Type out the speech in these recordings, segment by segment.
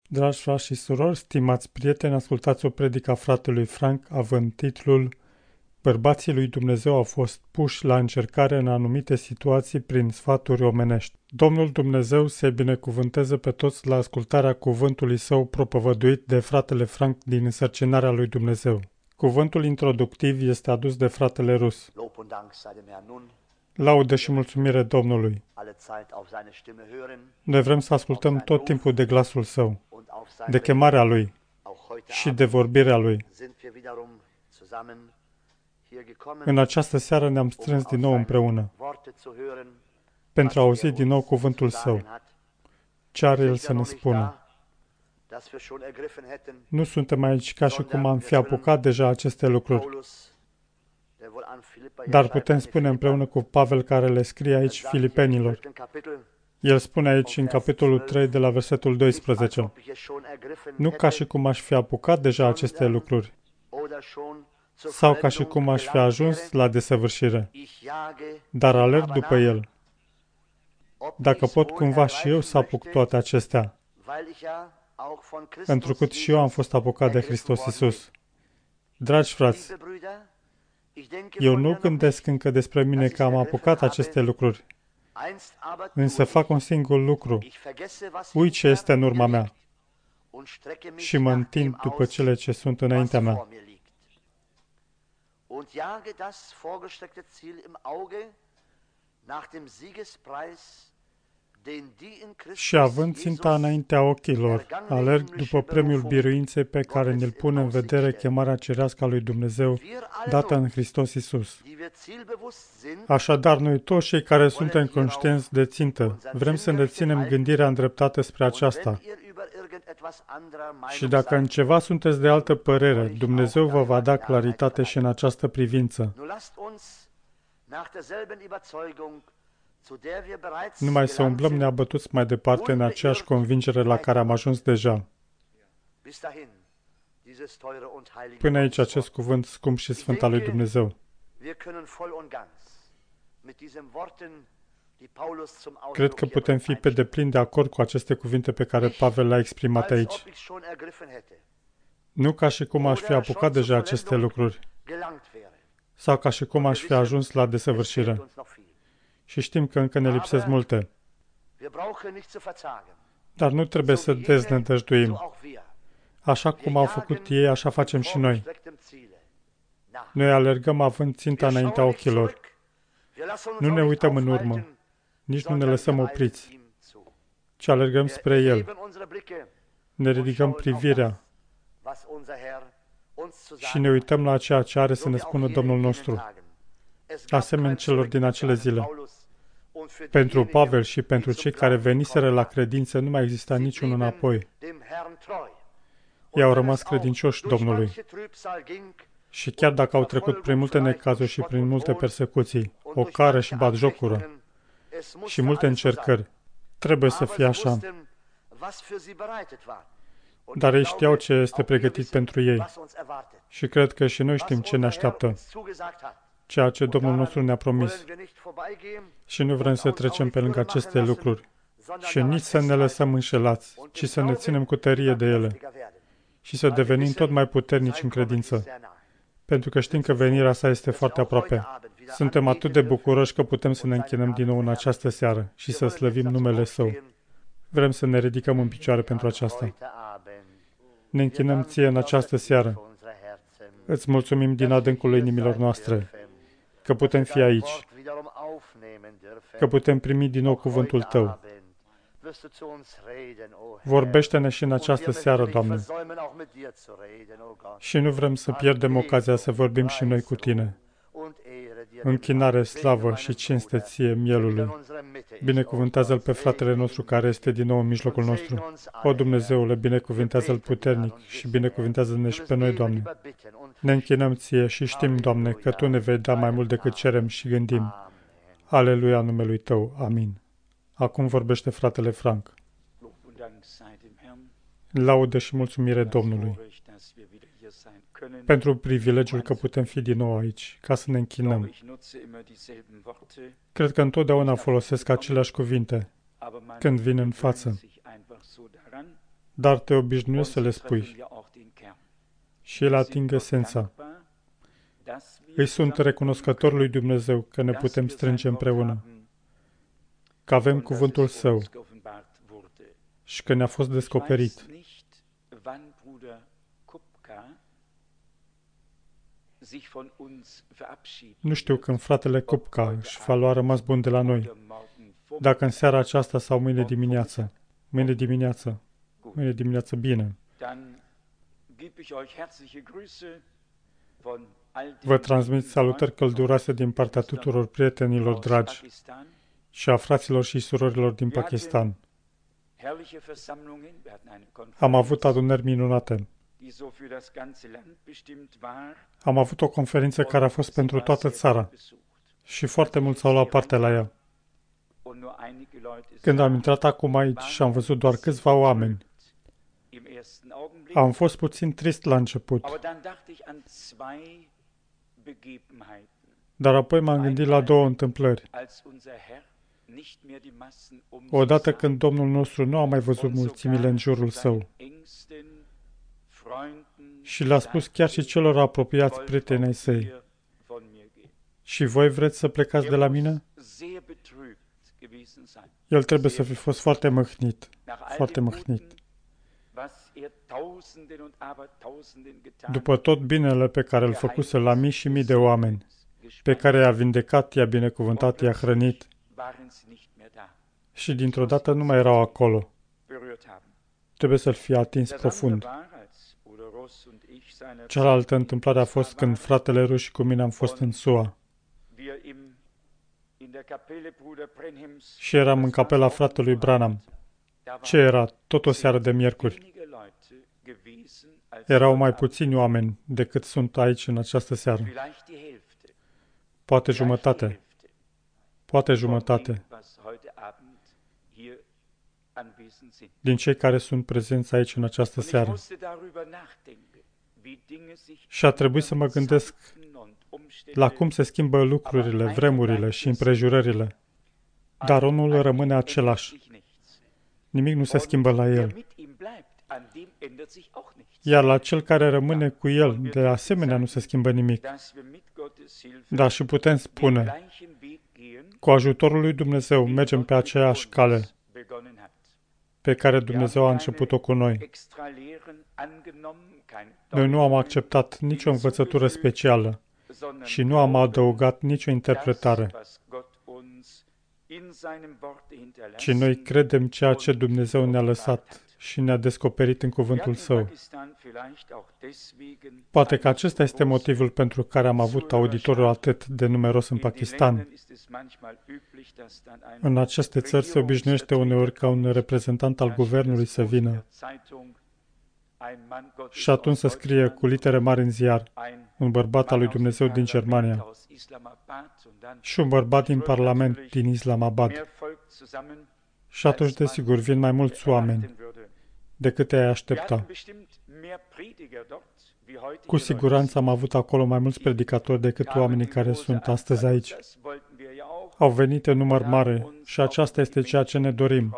Dragi frați și surori, stimați prieteni, ascultați o predică a fratelui Frank având titlul Bărbații lui Dumnezeu au fost puși la încercare în anumite situații prin sfaturi omenești. Domnul Dumnezeu se binecuvânteze pe toți la ascultarea cuvântului său propovăduit de fratele Frank din însărcinarea lui Dumnezeu. Cuvântul introductiv este adus de fratele Rus. Laudă și mulțumire Domnului. Noi vrem să ascultăm tot timpul de glasul său, de chemarea lui și de vorbirea lui. În această seară ne-am strâns din nou împreună pentru a auzi din nou cuvântul său. Ce are el să ne spună? Nu suntem aici ca și cum am fi apucat deja aceste lucruri, dar putem spune împreună cu Pavel care le scrie aici Filipenilor. El spune aici în capitolul 3 de la versetul 12. Nu ca și cum aș fi apucat deja aceste lucruri, sau ca și cum aș fi ajuns la desăvârșire, dar alerg după el. Dacă pot cumva și eu să apuc toate acestea, întrucât și eu am fost apucat de Hristos Iisus. Dragi frați, eu nu gândesc încă despre mine că am apucat aceste lucruri, însă fac un singur lucru. Uit ce este în urma mea și mă întind după cele ce sunt înaintea mea. Și având ținta înaintea ochilor, alerg după premiul biruinței pe care ne-l pune în vedere chemarea cerească a lui Dumnezeu, dată în Hristos Iisus. Așadar, noi toți cei care suntem conștienți de țintă, vrem să ne ținem gândirea îndreptată spre aceasta. Și dacă în ceva sunteți de altă părere, Dumnezeu vă va da claritate și în această privință. Numai să umblăm neabătuți mai departe în aceeași convingere la care am ajuns deja. Până aici acest cuvânt scump și sfânt al lui Dumnezeu. Cred că putem fi pe deplin de acord cu aceste cuvinte pe care Pavel le-a exprimat aici. Nu ca și cum aș fi apucat deja aceste lucruri, sau ca și cum aș fi ajuns la desăvârșire. Și știm că încă ne lipsesc multe. Dar nu trebuie să deznădăjduim. Așa cum au făcut ei, așa facem și noi. Noi alergăm având ținta înaintea ochilor. Nu ne uităm în urmă, nici nu ne lăsăm opriți, ci alergăm spre El. Ne ridicăm privirea și ne uităm la ceea ce are să ne spună Domnul nostru, asemenea celor din acele zile. Pentru Pavel și pentru cei care veniseră la credință nu mai exista niciun înapoi. Ei au rămas credincioși Domnului. Și chiar dacă au trecut prin multe necazuri și prin multe persecuții, ocară și batjocură și multe încercări, trebuie să fie așa. Dar ei știau ce este pregătit pentru ei. Și cred că și noi știm ce ne așteaptă, ceea ce Domnul nostru ne-a promis. Și nu vrem să trecem pe lângă aceste lucruri și nici să ne lăsăm înșelați, ci să ne ținem cu tărie de ele și să devenim tot mai puternici în credință, pentru că știm că venirea sa este foarte aproape. Suntem atât de bucuroși că putem să ne închinăm din nou în această seară și să slăvim numele Său. Vrem să ne ridicăm în picioare pentru aceasta. Ne închinăm Ție în această seară. Îți mulțumim din adâncul inimilor noastre că putem fi aici, că putem primi din nou cuvântul Tău. Vorbește-ne și în această seară, Doamne. Și nu vrem să pierdem ocazia să vorbim și noi cu Tine. Închinare, slavă și cinste Ție, Mielului. Binecuvântează-L pe fratele nostru care este din nou în mijlocul nostru. O, Dumnezeule, binecuvântează-L puternic și binecuvântează-ne și pe noi, Doamne. Ne închinăm Ție și știm, Doamne, că Tu ne vei da mai mult decât cerem și gândim. Aleluia numelui Tău. Amin. Acum vorbește fratele Frank. Laudă și mulțumire Domnului pentru privilegiul că putem fi din nou aici, ca să ne închinăm. Cred că întotdeauna folosesc aceleași cuvinte când vin în față. dar te obișnuiești să le spui. Și ele ating esența. Îi sunt recunoscător lui Dumnezeu că ne putem strânge împreună, că avem cuvântul Său și că ne-a fost descoperit. Nu știu când fratele Kupka își va lua rămas bun de la noi, dacă în seara aceasta sau mâine dimineață. Mâine dimineață, bine. Vă transmit salutări călduroase din partea tuturor prietenilor dragi și a fraților și surorilor din Pakistan. Am avut adunări minunate. Am avut o conferință care a fost pentru toată țara și foarte mulți au luat parte la ea. Când am intrat acum aici și am văzut doar câțiva oameni, am fost puțin trist la început, dar apoi m-am gândit la două întâmplări. Odată când Domnul nostru nu a mai văzut mulțimile în jurul său și le-a spus chiar și celor apropiați prietenii săi: și voi vreți să plecați de la mine? El trebuie să fi fost foarte mâhnit, foarte mâhnit. După tot binele pe care îl făcuse la mii și mii de oameni, pe care i-a vindecat, i-a binecuvântat, i-a hrănit, și dintr-o dată nu mai erau acolo. Trebuie să-l fie atins profund. Cealaltă întâmplare a fost când fratele Rush și cu mine am fost în SUA. Și eram în capela fratelui Branham. Ce era? Tot o seară de miercuri. Erau mai puțini oameni decât sunt aici în această seară. Poate jumătate. Poate jumătate din cei care sunt prezenți aici în această seară. Și a trebuit să mă gândesc la cum se schimbă lucrurile, vremurile și împrejurările. Dar omul rămâne același. Nimic nu se schimbă la el. Iar la cel care rămâne cu el, de asemenea, nu se schimbă nimic. Dar și putem spune, cu ajutorul lui Dumnezeu mergem pe aceeași cale pe care Dumnezeu a început-o cu noi. Noi nu am acceptat nicio învățătură specială și nu am adăugat nicio interpretare, ci noi credem ceea ce Dumnezeu ne-a lăsat și ne-a descoperit în cuvântul Său. Poate că acesta este motivul pentru care am avut auditoriul atât de numeros în Pakistan. În aceste țări se obișnuiește uneori ca un reprezentant al guvernului să vină și atunci să scrie cu litere mari în ziar: un bărbat al lui Dumnezeu din Germania și un bărbat din Parlament din Islamabad. Și atunci, desigur, vin mai mulți oameni decât te-ai aștepta. Cu siguranță am avut acolo mai mulți predicatori decât oamenii care sunt astăzi aici. Au venit în număr mare și aceasta este ceea ce ne dorim.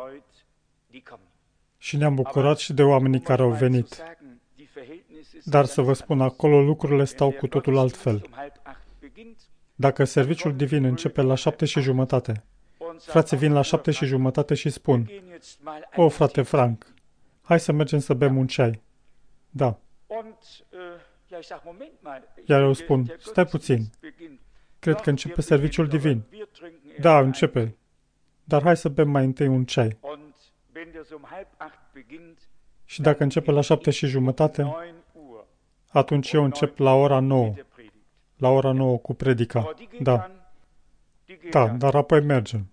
Și ne-am bucurat și de oamenii care au venit. Dar să vă spun, acolo lucrurile stau cu totul altfel. Dacă serviciul divin începe la 7:30, frații vin la 7:30 și spun: o, frate Frank, hai să mergem să bem un ceai. Da. Iar eu spun: stai puțin, cred că începe serviciul divin. Da, începe. Dar hai să bem mai întâi un ceai. Și dacă începe la 7:30, atunci eu încep la ora 9. La ora 9 cu predica. Da. Da, dar apoi mergem.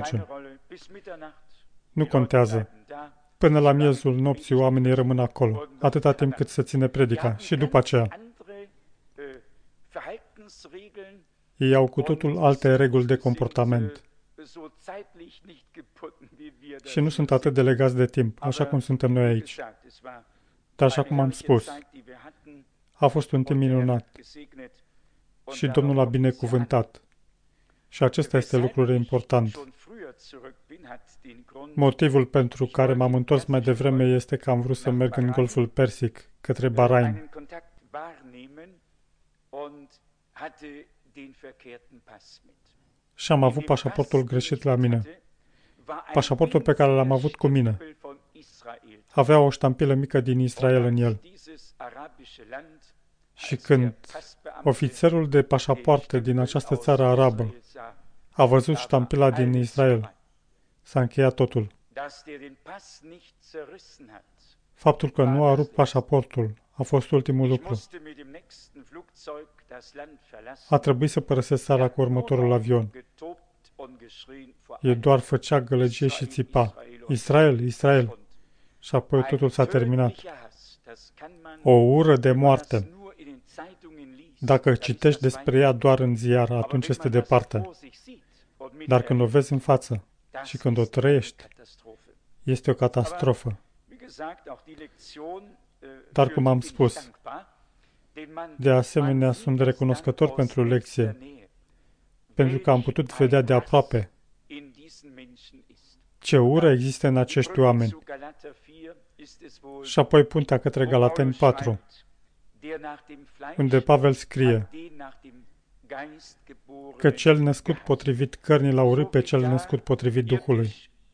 Nu contează. Până la miezul nopții oamenii rămân acolo, atâta timp cât se ține predica. Și după aceea, ei au cu totul alte reguli de comportament. Și nu sunt atât de legați de timp, așa cum suntem noi aici. Dar așa cum am spus, a fost un timp minunat. Și Domnul a binecuvântat. Și acesta este lucrul important. Motivul pentru care m-am întors mai devreme este că am vrut să merg în Golful Persic, către Bahrain. Și am avut pașaportul greșit la mine. Pașaportul pe care l-am avut cu mine avea o ștampilă mică din Israel în el. Și când ofițerul de pașapoarte din această țară arabă a văzut ștampila din Israel, s-a încheiat totul. Faptul că nu a rupt pașaportul a fost ultimul lucru. A trebuit să părăsesc țara cu următorul avion. El doar făcea gălăgie și țipa. Israel, Israel. Și apoi totul s-a terminat. O ură de moarte. Dacă citești despre ea doar în ziar, atunci este departe. Dar când o vezi în față și când o trăiești, este o catastrofă. Dar cum am spus, de asemenea sunt recunoscător pentru lecție, pentru că am putut vedea de aproape ce ură există în acești oameni. Și apoi puntea către Galateni 4, unde Pavel scrie că cel născut potrivit cărnii l-a urât pe cel născut potrivit Duhului.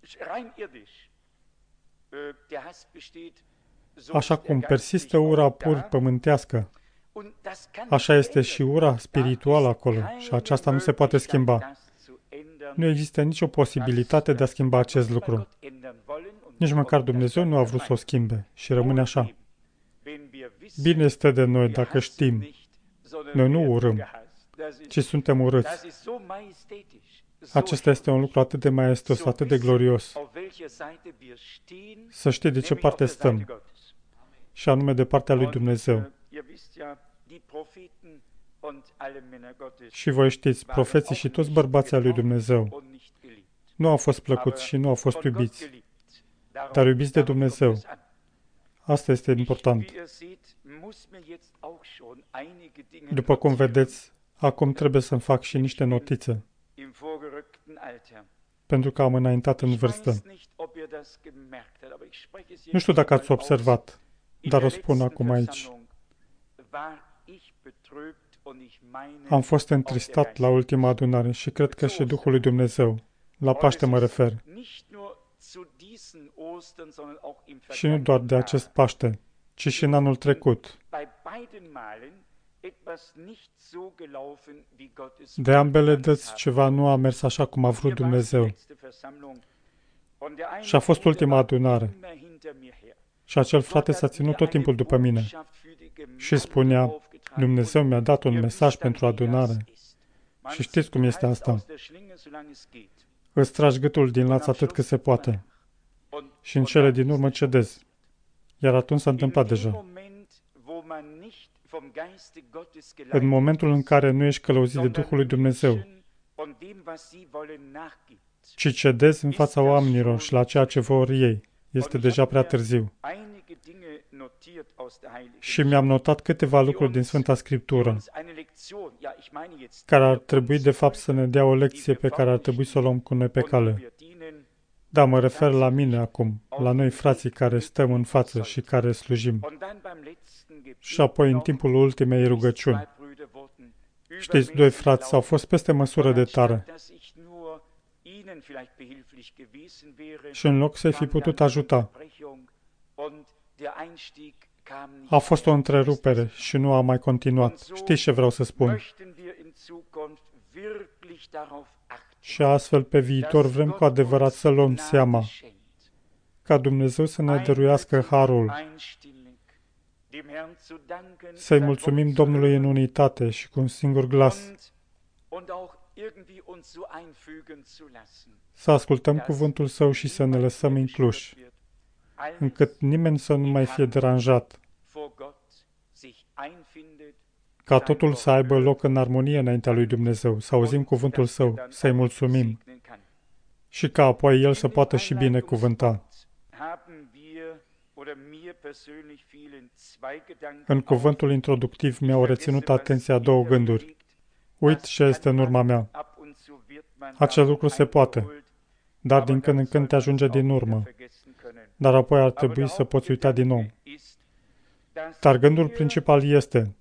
Așa cum persistă ura pur pământească, așa este și ura spirituală acolo și aceasta nu se poate schimba. Nu există nicio posibilitate de a schimba acest lucru. Nici măcar Dumnezeu nu a vrut să o schimbe și rămâne așa. Bine este de noi dacă știm. Noi nu urâm, ci suntem urâți. Acesta este un lucru atât de maestos, atât de glorios. Să știi de ce parte stăm, și anume de partea lui Dumnezeu. Și voi știți, profeții și toți bărbații al lui Dumnezeu nu au fost plăcuți și nu au fost iubiți, dar iubiți de Dumnezeu. Asta este important. După cum vedeți, acum trebuie să-mi fac și niște notițe, pentru că am înaintat în vârstă. Nu știu dacă ați observat, dar o spun acum aici. Am fost întristat la ultima adunare și cred că și Duhul lui Dumnezeu. La Paște mă refer. Și nu doar de acest Paște, ci și în anul trecut. De ambele dăți ceva nu a mers așa cum a vrut Dumnezeu. Și a fost ultima adunare. Și acel frate s-a ținut tot timpul după mine. Și spunea, Dumnezeu mi-a dat un mesaj pentru adunare. Și știți cum este asta. Îți tragi gâtul din laț atât cât se poate. Și în cele din urmă cedezi. Iar atunci s-a întâmplat deja. În momentul în care nu ești călăuzit de Duhul lui Dumnezeu, ci cedezi în fața oamenilor și la ceea ce vor ei, este deja prea târziu. Și mi-am notat câteva lucruri din Sfânta Scriptură, care ar trebui de fapt să ne dea o lecție pe care ar trebui să o luăm cu noi pe cale. Da, mă refer la mine acum, la noi frații care stăm în față și care slujim. Și apoi în timpul ultimei rugăciuni. Știți, doi frați au fost peste măsură de tare. Și în loc să-i fi putut ajuta, a fost o întrerupere și nu a mai continuat. Știți ce vreau să spun? Și astfel pe viitor vrem cu adevărat să luăm seama ca Dumnezeu să ne dăruiască harul, să-i mulțumim Domnului în unitate și cu un singur glas, să ascultăm cuvântul Său și să ne lăsăm incluși, încât nimeni să nu mai fie deranjat, ca totul să aibă loc în armonie înaintea lui Dumnezeu, să auzim cuvântul Său, să-i mulțumim și ca apoi El să poată și binecuvânta. În cuvântul introductiv mi-au reținut atenția două gânduri. Uit ce este în urma mea. Acel lucru se poate. dar din când în când te ajunge din urmă. Dar apoi ar trebui să poți uita din nou. Dar gândul principal este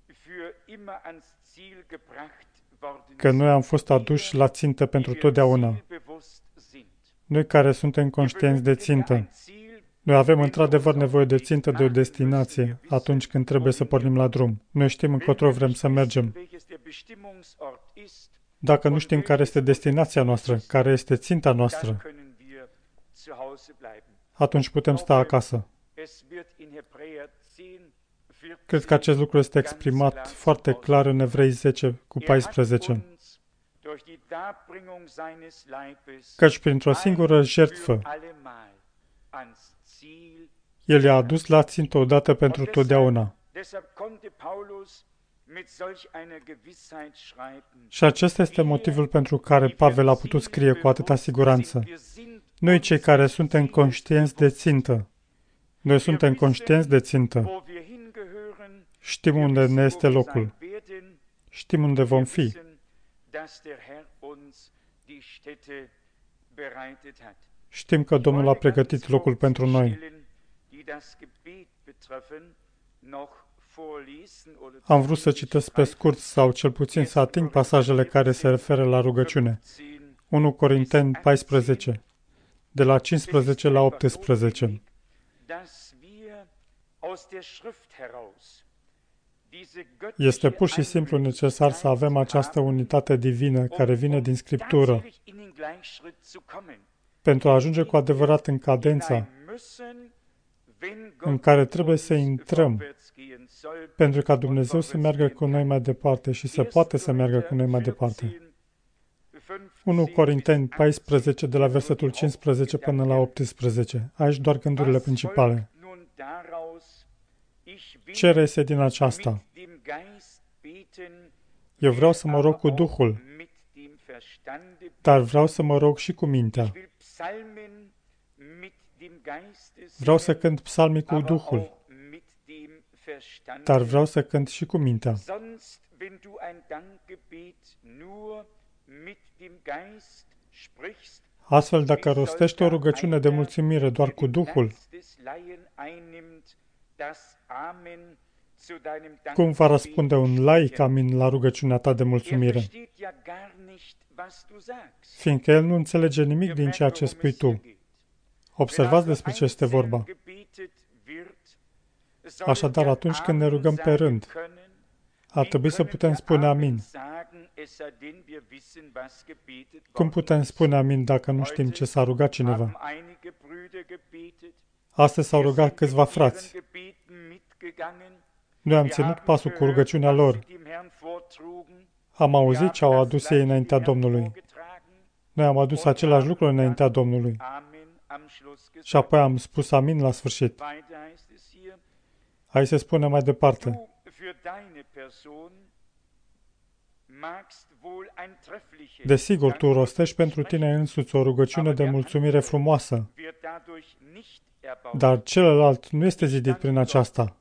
că noi am fost aduși la țintă pentru totdeauna. Noi care suntem conștienți de țintă. Noi avem într-adevăr nevoie de țintă, de o destinație, atunci când trebuie să pornim la drum. Noi știm încotro vrem să mergem. Dacă nu știm care este destinația noastră, care este ținta noastră, atunci putem sta acasă. Cred că acest lucru este exprimat foarte clar în Evrei 10:14. Căci printr-o singură jertfă, El i-a adus la țintă odată pentru totdeauna. Și acesta este motivul pentru care Pavel a putut scrie cu atâta siguranță. Noi cei care suntem conștienți de țintă, noi suntem conștienți de țintă. Știm unde ne este locul. Știm unde vom fi. Știm că Domnul a pregătit locul pentru noi. Am vrut să citesc pe scurt sau cel puțin să ating pasajele care se referă la rugăciune. 1 Corinteni 14, de la 15 la 18. Este pur și simplu necesar să avem această unitate divină care vine din Scriptură pentru a ajunge cu adevărat în cadența în care trebuie să intrăm pentru ca Dumnezeu să meargă cu noi mai departe și să poată să meargă cu noi mai departe. 1 Corinteni 14, de la versetul 15 până la 18. Aici doar gândurile principale. Ce reiese din aceasta? Eu vreau să mă rog cu Duhul, dar vreau să mă rog și cu mintea. Vreau să cânt psalmii cu Duhul, dar vreau să cânt și cu mintea. Astfel, dacă rostești o rugăciune de mulțumire doar cu Duhul, cum va răspunde un laic amin la rugăciunea ta de mulțumire? Fiindcă el nu înțelege nimic din ceea ce spui tu. Observați despre ce este vorba. Așadar, atunci când ne rugăm pe rând, ar trebui să putem spune amin. Cum putem spune amin dacă nu știm ce s-a rugat cineva? Astăzi s-au rugat câțiva frați. Noi am ținut pasul cu rugăciunea lor. Am auzit ce au adus ei înaintea Domnului. Noi am adus același lucru înaintea Domnului. Și apoi am spus amin la sfârșit. Aici se spune mai departe. Desigur, tu rostești pentru tine însuți o rugăciune de mulțumire frumoasă, dar celălalt nu este zidit prin aceasta.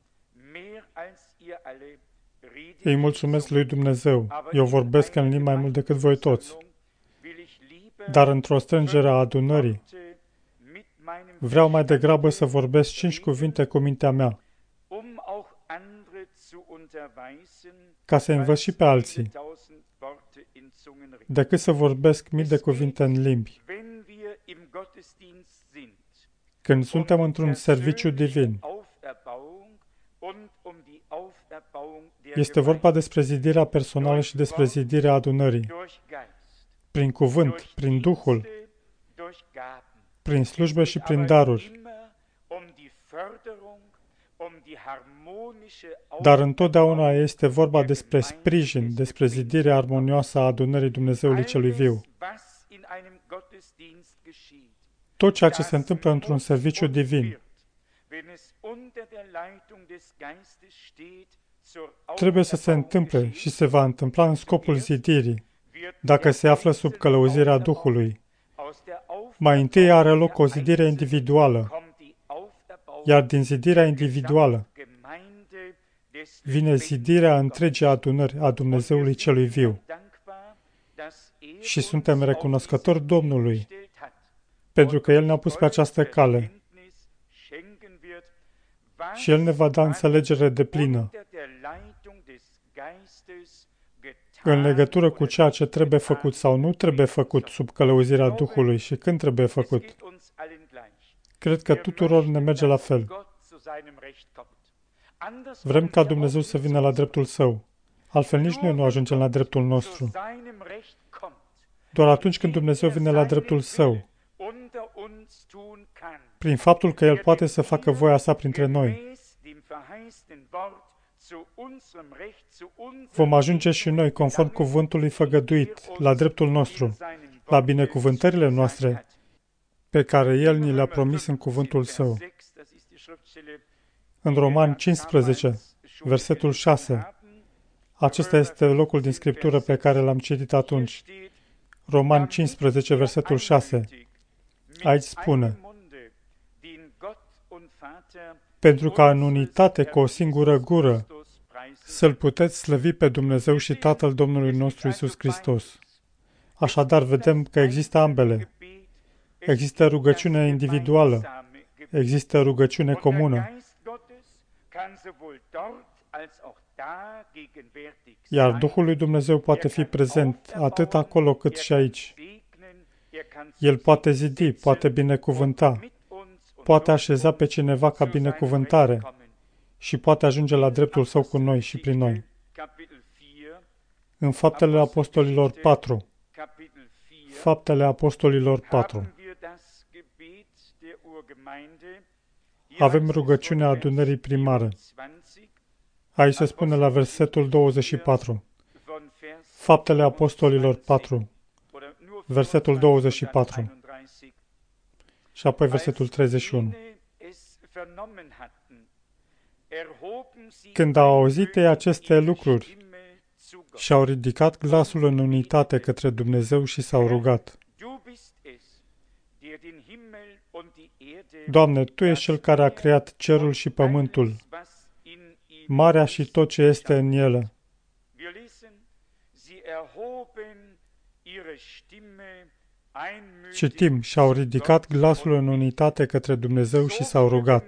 Îi mulțumesc lui Dumnezeu. Eu vorbesc în limbi mai mult decât voi toți. Dar într-o strângere a adunării, vreau mai degrabă să vorbesc 5 cuvinte cu mintea mea, ca să învăț și pe alții, decât să vorbesc mii de cuvinte în limbi. Când suntem într-un serviciu divin, este vorba despre zidirea personală și despre zidirea adunării. Prin cuvânt, prin Duhul, prin slujbe și prin daruri. Dar întotdeauna este vorba despre sprijin, despre zidirea armonioasă a adunării Dumnezeului celui viu. Tot ceea ce se întâmplă într-un serviciu divin trebuie să se întâmple și se va întâmpla în scopul zidirii, dacă se află sub călăuzirea Duhului. Mai întâi are loc o zidire individuală, iar din zidirea individuală vine zidirea întregii adunări a Dumnezeului celui viu. Și suntem recunoscători Domnului pentru că El ne-a pus pe această cale și El ne va da înțelegere deplină în legătură cu ceea ce trebuie făcut sau nu trebuie făcut sub călăuzirea Duhului și când trebuie făcut. Cred că tuturor ne merge la fel. Vrem ca Dumnezeu să vină la dreptul Său. Altfel nici noi nu ajungem la dreptul nostru. Doar atunci când Dumnezeu vine la dreptul Său, prin faptul că El poate să facă voia Sa printre noi, vom ajunge și noi, conform cuvântului făgăduit, la dreptul nostru, la binecuvântările noastre, pe care El ni le-a promis în cuvântul Său. În Romani 15, versetul 6, acesta este locul din Scriptură pe care l-am citit atunci. Romani 15, versetul 6. Aici spune: pentru ca în unitate cu o singură gură să-L puteți slăvi pe Dumnezeu și Tatăl Domnului nostru Iisus Hristos. Așadar, vedem că există ambele. Există rugăciune individuală, există rugăciune comună. Iar Duhul lui Dumnezeu poate fi prezent atât acolo cât și aici. El poate zidi, poate binecuvânta, poate așeza pe cineva ca binecuvântare și poate ajunge la dreptul Său cu noi și prin noi. În Faptele Apostolilor 4. Faptele Apostolilor 4. Avem rugăciunea adunării primare. Aici se spune la versetul 24. Faptele Apostolilor 4. Versetul 24. Și apoi versetul 31. Când au auzit ei aceste lucruri, și-au ridicat glasul în unitate către Dumnezeu și s-au rugat: Doamne, Tu ești Cel care a creat cerul și pământul, marea și tot ce este în ele. Citim, și-au ridicat glasul în unitate către Dumnezeu și s-au rugat.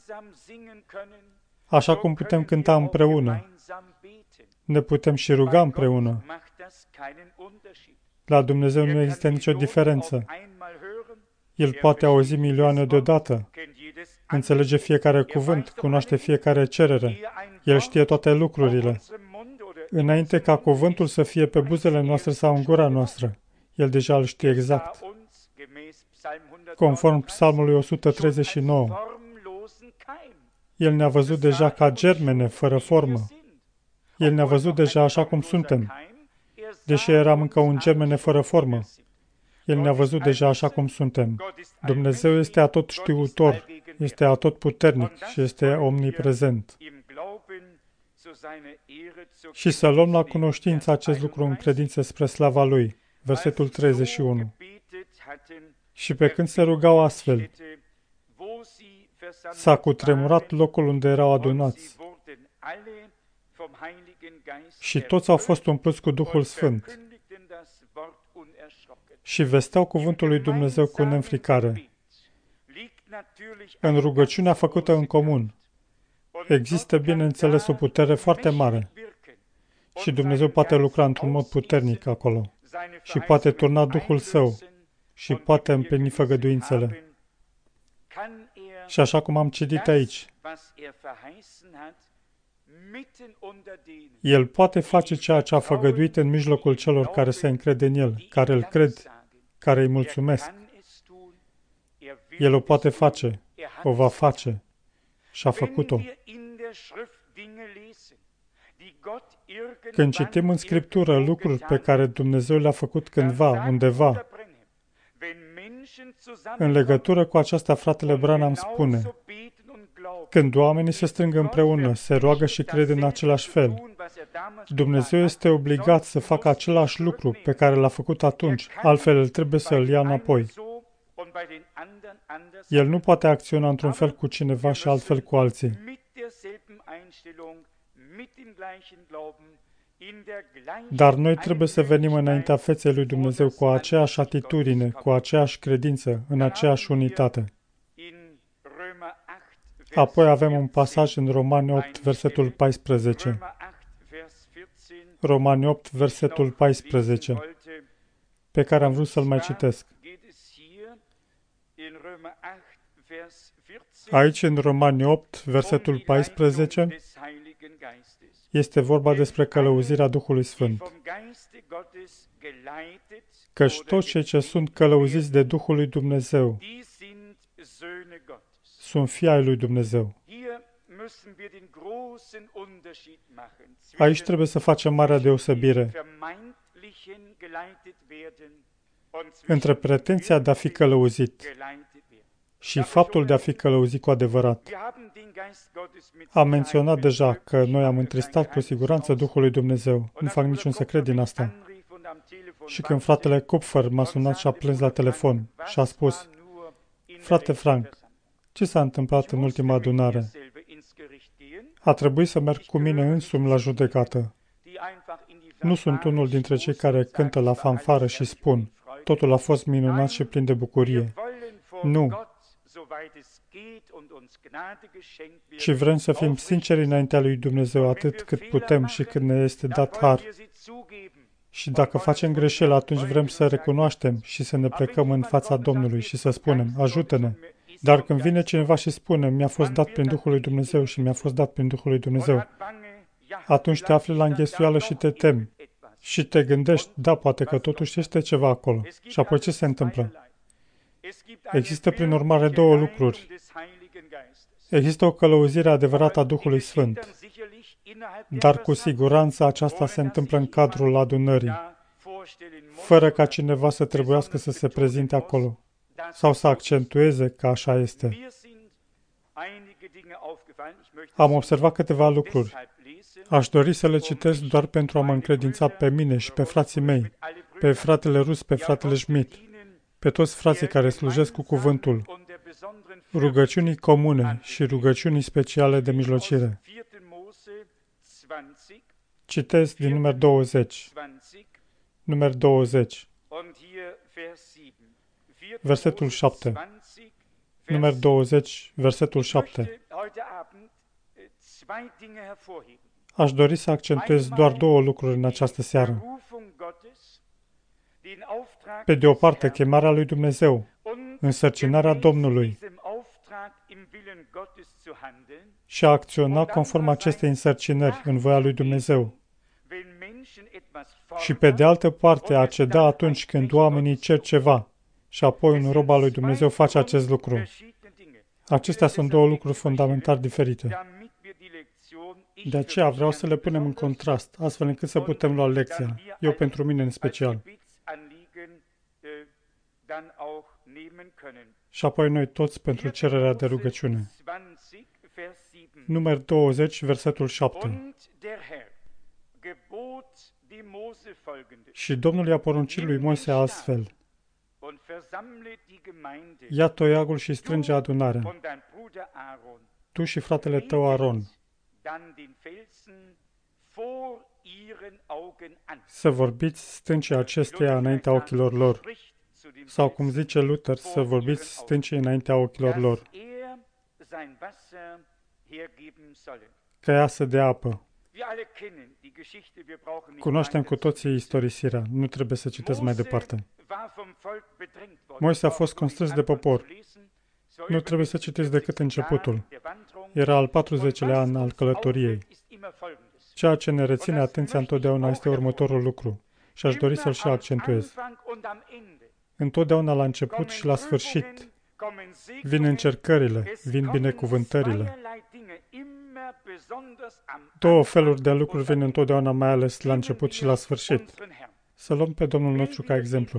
Așa cum putem cânta împreună, ne putem și ruga împreună. La Dumnezeu nu există nicio diferență. El poate auzi milioane deodată, înțelege fiecare cuvânt, cunoaște fiecare cerere. El știe toate lucrurile. Înainte ca cuvântul să fie pe buzele noastre sau în gura noastră, El deja îl știe exact. Conform Psalmului 139, El ne-a văzut deja ca germene fără formă. El ne-a văzut deja așa cum suntem, deși eram încă un germene fără formă. El ne-a văzut deja așa cum suntem. Dumnezeu este atotștiutor, este atotputernic și este omniprezent. Și să luăm la cunoștință acest lucru în credință spre slava Lui. Versetul 31. Și pe când se rugau astfel, s-a cutremurat locul unde erau adunați și toți au fost umpluți cu Duhul Sfânt și vesteau cuvântul lui Dumnezeu cu neînfricare. În rugăciunea făcută în comun există, bineînțeles, o putere foarte mare și Dumnezeu poate lucra într-un mod puternic acolo și poate turna Duhul Său și poate împlini făgăduințele. Și așa cum am citit aici, El poate face ceea ce a făgăduit în mijlocul celor care se încred în El, care îl cred, care îi mulțumesc. El o poate face, o va face și a făcut-o. Când citim în Scriptură lucruri pe care Dumnezeu le-a făcut cândva, undeva, în legătură cu aceasta, fratele Branham spune: când oamenii se strâng împreună, se roagă și cred în același fel, Dumnezeu este obligat să facă același lucru pe care l-a făcut atunci, altfel el trebuie să îl ia înapoi. El nu poate acționa într-un fel cu cineva și altfel cu alții. Dar noi trebuie să venim înaintea feței lui Dumnezeu cu aceeași atitudine, cu aceeași credință, în aceeași unitate. Apoi avem un pasaj în Romani 8, versetul 14. Romani 8, versetul 14, pe care am vrut să-l mai citesc. Aici, în Romani 8, versetul 14, este vorba despre călăuzirea Duhului Sfânt. Căci toți cei ce sunt călăuziți de Duhul lui Dumnezeu sunt fii ai lui Dumnezeu. Aici trebuie să facem marea deosebire între pretenția de a fi călăuzit și faptul de a fi călăuzit cu adevărat. Am menționat deja că noi am întristat cu siguranță Duhul lui Dumnezeu. Nu fac niciun secret din asta. Și când fratele Kupfer m-a sunat și a plâns la telefon și a spus: frate Frank, ce s-a întâmplat în ultima adunare? A trebuit să merg cu mine însumi la judecată. Nu sunt unul dintre cei care cântă la fanfară și spun: totul a fost minunat și plin de bucurie. Nu. Ci vrem să fim sinceri înaintea lui Dumnezeu atât cât putem și cât ne este dat har. Și dacă facem greșeli, atunci vrem să recunoaștem și să ne plecăm în fața Domnului și să spunem: ajută-ne. Dar când vine cineva și spune: mi-a fost dat prin Duhul lui Dumnezeu și mi-a fost dat prin Duhul lui Dumnezeu, atunci te afli la înghesuială și te temi. Și te gândești: da, poate că totuși este ceva acolo. Și apoi ce se întâmplă? Există prin urmare două lucruri. Există o călăuzire adevărată a Duhului Sfânt, dar cu siguranță aceasta se întâmplă în cadrul adunării, fără ca cineva să trebuiască să se prezinte acolo sau să accentueze că așa este. Am observat câteva lucruri. Aș dori să le citesc doar pentru a mă încredința pe mine și pe frații mei, pe fratele Rus, pe fratele Schmidt, pe toți frații care slujesc cu cuvântul, rugăciunii comune și rugăciunii speciale de mijlocire. Citesc din număr 20. Număr 20. Versetul 7. Număr 20, versetul 7. Aș dori să accentuez doar două lucruri în această seară. Pe de o parte, chemarea lui Dumnezeu, însărcinarea Domnului și a acționa conform acestei însărcinări în voia lui Dumnezeu. Și pe de altă parte, a ceda atunci când oamenii cer ceva și apoi un rob al lui Dumnezeu face acest lucru. Acestea sunt două lucruri fundamental diferite. De aceea vreau să le punem în contrast, astfel încât să putem lua lecția, eu pentru mine în special. Și apoi noi toți pentru cererea de rugăciune. Număr 20, versetul 7. Și Domnul i-a poruncit lui Moise astfel: ia toiagul și strânge adunarea, tu și fratele tău Aron, să vorbiți stâncii acesteia înaintea ochilor lor. Sau cum zice Luther, să vorbiți stâncii înaintea ochilor lor, că ea să dea apă. Cunoaștem cu toții istorisirea, nu trebuie să citesc mai departe. Moise a fost constrâns de popor. Nu trebuie să citiți decât începutul. Era al 40-lea an al călătoriei. Ceea ce ne reține atenția întotdeauna este următorul lucru și aș dori să-l și accentuez. Întotdeauna la început și la sfârșit vin încercările, vin binecuvântările. Două feluri de lucruri vin întotdeauna, mai ales la început și la sfârșit. Să luăm pe Domnul nostru ca exemplu.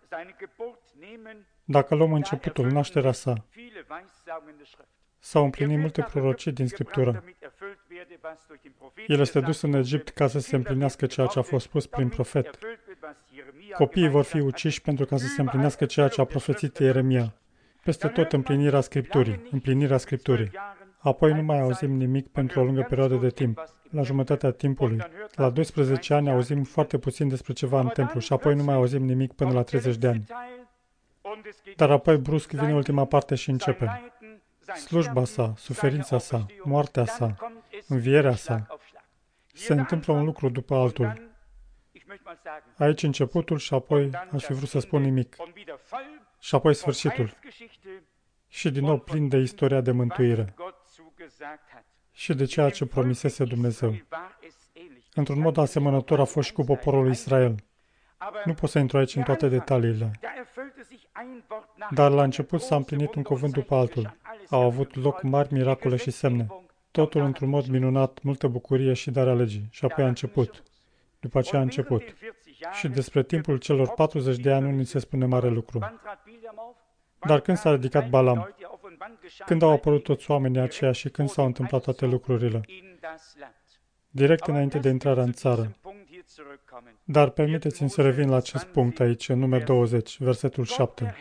Dacă luăm începutul, nașterea sa, s-au împlinit multe prorocii din Scriptură. El este dus în Egipt ca să se împlinească ceea ce a fost spus prin profet. Copiii vor fi uciși pentru ca să se împlinească ceea ce a profețit Ieremia. Peste tot împlinirea Scripturii. Apoi nu mai auzim nimic pentru o lungă perioadă de timp. La jumătatea timpului, la 12 ani, auzim foarte puțin despre ceva în templu și apoi nu mai auzim nimic până la 30 de ani. Dar apoi brusc vine ultima parte și începe. Slujba sa, suferința sa, moartea sa, învierea sa. Se întâmplă un lucru după altul. Aici începutul și apoi aș fi vrut să spun nimic. Și apoi sfârșitul. Și din nou plin de istoria de mântuire. Și de ceea ce promisese Dumnezeu. Într-un mod asemănător a fost și cu poporul Israel. Nu pot să intru aici în toate detaliile. Dar la început s-a împlinit un cuvânt după altul. Au avut loc mari miracole și semne. Totul într-un mod minunat, multă bucurie și darea legii. Și apoi a început. După aceea a început. Și despre timpul celor 40 de ani nu ni se spune mare lucru. Dar când s-a ridicat Balam? Când au apărut toți oamenii aceia și când s-au întâmplat toate lucrurile? Direct înainte de intrarea în țară. Dar permiteți-mi să revin la acest punct aici, în nume 20, versetul 7.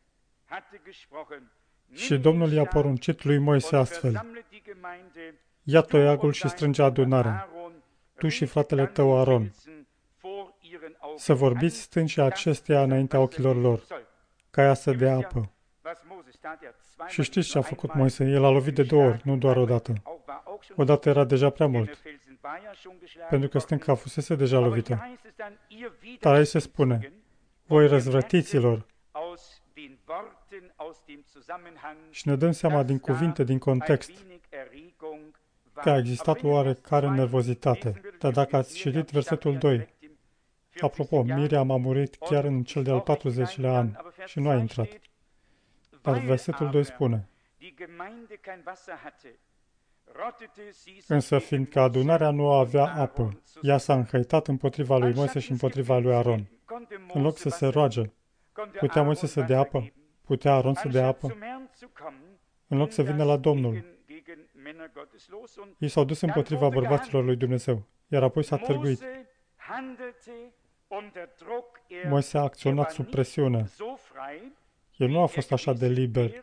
Și Domnul i-a poruncit lui Moise astfel: ia toiagul și strânge adunarea, tu și fratele tău Aron, să vorbiți stâncii acesteia înaintea ochilor lor, ca ea să dea apă. Și știți ce a făcut Moise? El a lovit de 2 ori, nu doar o dată. Odată era deja prea mult, pentru că stânca fusese deja lovită. Dar aici se spune: voi răzvrătiților. Și ne dăm seama din cuvinte, din context, că a existat oarecare nervozitate. Dar dacă ați citit versetul 2, apropo, Miriam a murit chiar în cel de-al 40-lea an și nu a intrat. Dar versetul 2 spune: însă fiindcă adunarea nu avea apă, ea s-a înhăitat împotriva lui Moise și împotriva lui Aron. În loc să se roage, putea Moise să dea apă? Putea Aron să dea apă? În loc să vină la Domnul, ei s-au dus împotriva bărbaților lui Dumnezeu, iar apoi s-a târguit. Moise a acționat sub presiune. El nu a fost așa de liber.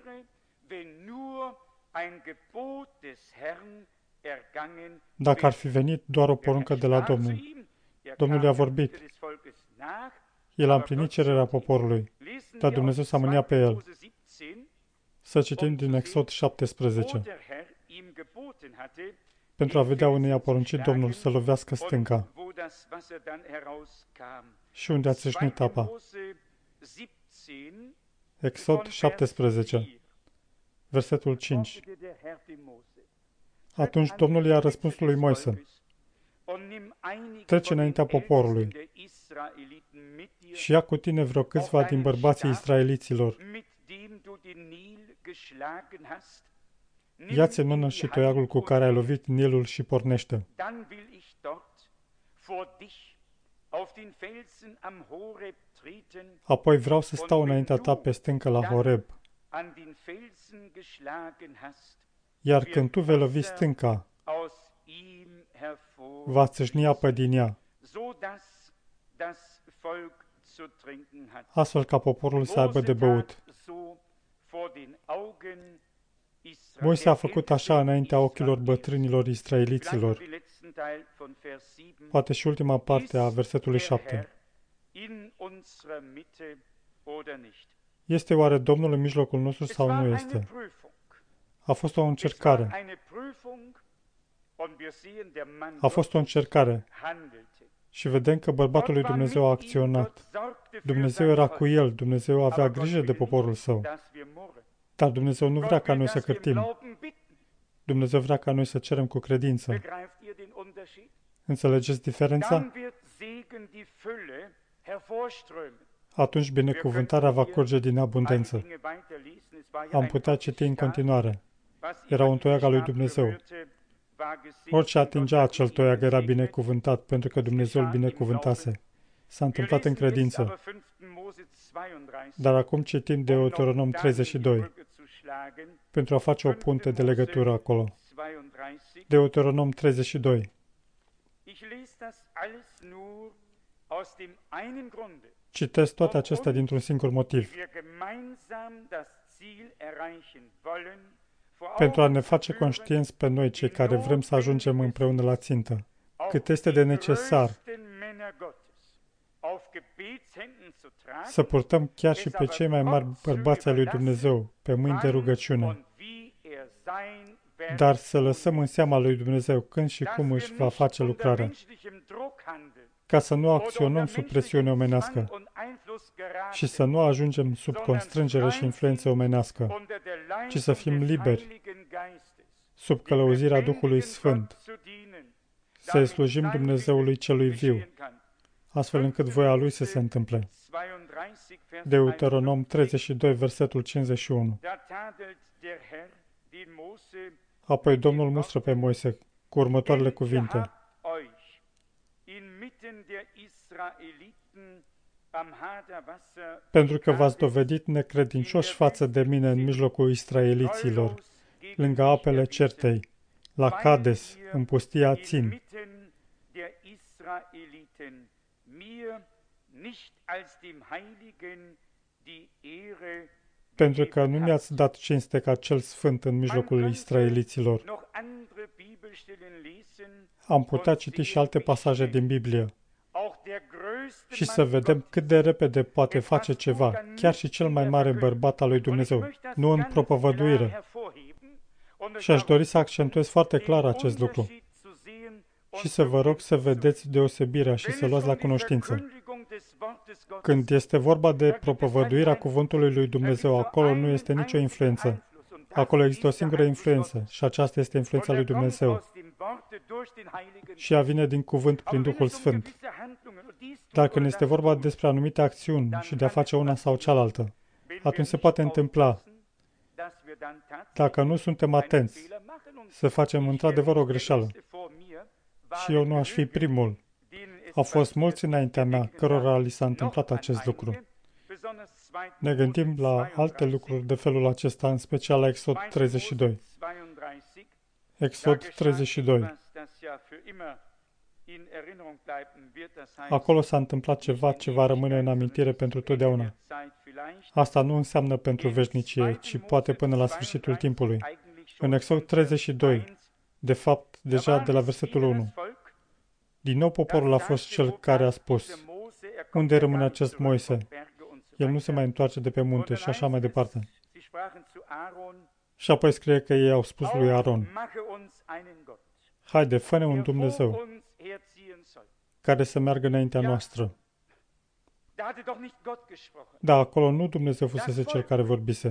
Dacă ar fi venit doar o poruncă de la Domnul, Domnul i-a vorbit. El a împlinit cererea poporului, dar Dumnezeu s-a mâniat pe el. Să citim din Exod 17. Pentru a vedea unde i-a poruncit Domnul să lovească stânca și unde a țâșnit apa. Exod 17, versetul 5. Atunci Domnul i-a răspuns lui Moise: trece înaintea poporului și ia cu tine vreo câțiva din bărbații israeliților. Ia-ți în mână și toiagul cu care ai lovit Nilul și pornește. Apoi vreau să stau înaintea ta pe stâncă la Horeb. Iar când tu vei lovi stânca, va țâșni apă din ea, astfel ca poporul să aibă de băut. Moise a făcut așa înaintea ochilor bătrânilor israeliților. Poate și ultima parte a versetului 7. Este oare Domnul în mijlocul nostru sau nu este? A fost o încercare. A fost o încercare. Și vedem că bărbatul lui Dumnezeu a acționat. Dumnezeu era cu el. Dumnezeu avea grijă de poporul său. Dar Dumnezeu nu vrea ca noi să cârtim. Dumnezeu vrea ca noi să cerem cu credință. Înțelegeți diferența? Atunci binecuvântarea va curge din abundență. Am putea citi în continuare. Era un toiag al lui Dumnezeu. Orice atingea acel toiag era binecuvântat, pentru că Dumnezeu îl binecuvântase. S-a întâmplat în credință. Dar acum citim Deuteronom 32, pentru a face o punte de legătură acolo. Deuteronom 32. Citesc toate acestea dintr-un singur motiv. pentru a ne face conștienți pe noi, cei care vrem să ajungem împreună la țintă, cât este de necesar să purtăm chiar și pe cei mai mari bărbați ai lui Dumnezeu pe mâini de rugăciune, dar să lăsăm în seama lui Dumnezeu când și cum își va face lucrarea, ca să nu acționăm sub presiune omenească și să nu ajungem sub constrângere și influență omenească, ci să fim liberi sub călăuzirea Duhului Sfânt, să-i slujim Dumnezeului celui viu, astfel încât voia Lui să se întâmple. Deuteronom 32, versetul 51. Apoi Domnul mustră pe Moise cu următoarele cuvinte: pentru că v-ați dovedit necredincioși față de mine în mijlocul israeliților, lângă apele Certei, la Cades, în pustia Țin. Pentru că nu mi-ați dat cinste ca cel sfânt în mijlocul israeliților. Am putea citi și alte pasaje din Biblie și să vedem cât de repede poate face ceva, chiar și cel mai mare bărbat al lui Dumnezeu, nu în propovăduire. Și aș dori să accentuez foarte clar acest lucru și să vă rog să vedeți deosebirea și să luați la cunoștință. Când este vorba de propovăduirea cuvântului lui Dumnezeu, acolo nu este nicio influență. Acolo există o singură influență și aceasta este influența lui Dumnezeu. Și ea vine din cuvânt prin Duhul Sfânt. Dar când este vorba despre anumite acțiuni și de a face una sau cealaltă, atunci se poate întâmpla, dacă nu suntem atenți, să facem într-adevăr o greșeală. Și eu nu aș fi primul. Au fost mulți înaintea mea cărora li s-a întâmplat acest lucru. Ne gândim la alte lucruri de felul acesta, în special la Exod 32. Exod 32. Acolo s-a întâmplat ceva ce va rămâne în amintire pentru totdeauna. Asta nu înseamnă pentru veșnicie, ci poate până la sfârșitul timpului. În Exod 32, de fapt, deja de la versetul 1, din nou poporul a fost cel care a spus: unde rămâne acest Moise? El nu se mai întoarce de pe munte și așa mai departe. Și apoi scrie că ei au spus lui Aron: haide, fă-ne un Dumnezeu care să meargă înaintea noastră. Da, acolo nu Dumnezeu fusese cel care vorbise.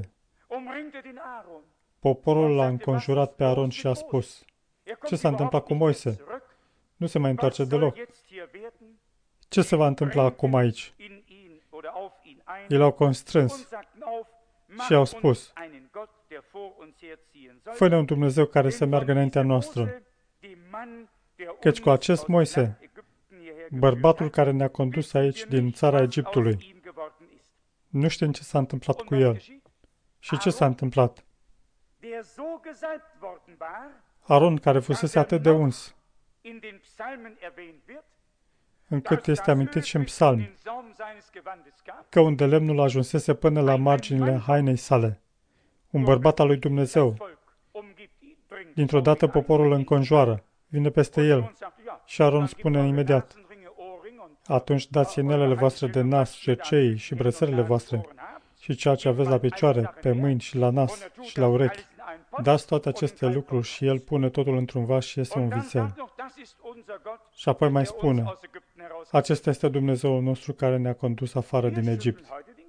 Poporul l-a înconjurat pe Aron și a spus: ce s-a întâmplat cu Moise? Nu se mai întoarce deloc. Ce se va întâmpla acum aici? Ei l-au constrâns și au spus: fă-ne un Dumnezeu care să meargă înaintea noastră. Căci cu acest Moise, bărbatul care ne-a condus aici din țara Egiptului, nu știm ce s-a întâmplat cu el. Și ce s-a întâmplat? Aron, care fusese atât de uns, încât este amintit și în psalmi, că unde lemnul ajunsese până la marginile hainei sale, un bărbat al lui Dumnezeu, dintr-o dată poporul înconjoară, vine peste el și Aron spune imediat: atunci dați inelele voastre de nas, cerceii și brățările voastre și ceea ce aveți la picioare, pe mâini și la nas și la urechi. Dați toate aceste lucruri și el pune totul într-un vas și este un vițel. Și apoi mai spune: acesta este Dumnezeul nostru care ne-a condus afară din Egipt.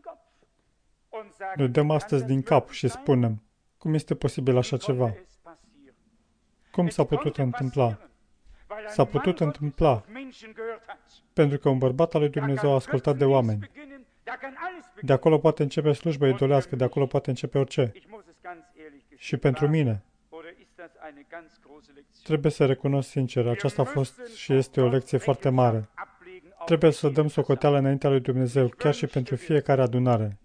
Ne dăm astăzi din cap și spunem: cum este posibil așa ceva? Cum s-a putut întâmpla? S-a putut întâmpla pentru că un bărbat al lui Dumnezeu a ascultat de oameni. De acolo poate începe slujba idolească, de acolo poate începe orice. Și pentru mine, trebuie să recunosc sincer, aceasta a fost și este o lecție foarte mare. Trebuie să dăm socoteală înaintea lui Dumnezeu, chiar și pentru fiecare adunare.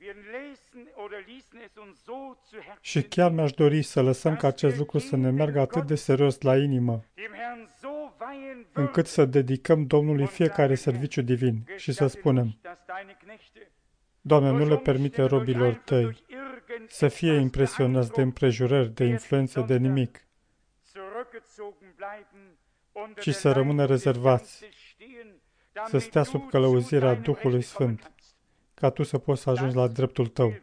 Și chiar mi-aș dori să lăsăm ca acest lucru să ne meargă atât de serios la inimă, încât să dedicăm Domnului fiecare serviciu divin și să spunem: Doamne, nu le permite robilor Tăi să fie impresionați de împrejurări, de influențe, de nimic, ci să rămână rezervați, să stea sub călăuzirea Duhului Sfânt, ca tu să poți să ajungi la dreptul tău.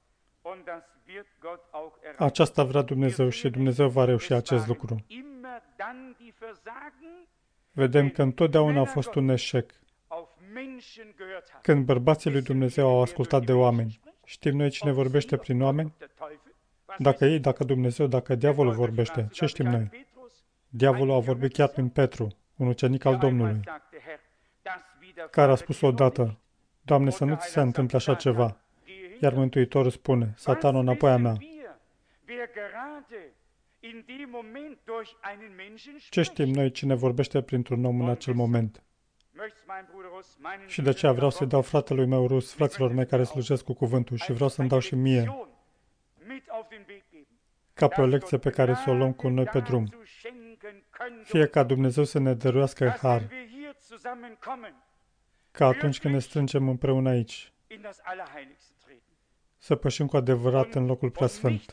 Aceasta vrea Dumnezeu și Dumnezeu va reuși acest lucru. Vedem că întotdeauna a fost un eșec când bărbații lui Dumnezeu au ascultat de oameni. Știm noi cine vorbește prin oameni? Dacă ei, dacă Dumnezeu, dacă diavolul vorbește, ce știm noi? Diavolul a vorbit chiar prin Petru, un ucenic al Domnului, care a spus odată, Doamne, să nu ți se întâmple așa ceva. Iar Mântuitorul spune, Satanul înapoi a mea. Ce știm noi cine vorbește printr-un om în acel moment? Și de aceea vreau să-i dau fratelui meu rus, fraților mei care slujesc cu cuvântul și vreau să-mi dau și mie, ca pe o lecție pe care să o luăm cu noi pe drum. Fie ca Dumnezeu să ne dăruiască har, ca atunci când ne strângem împreună aici, să pășim cu adevărat în locul preasfânt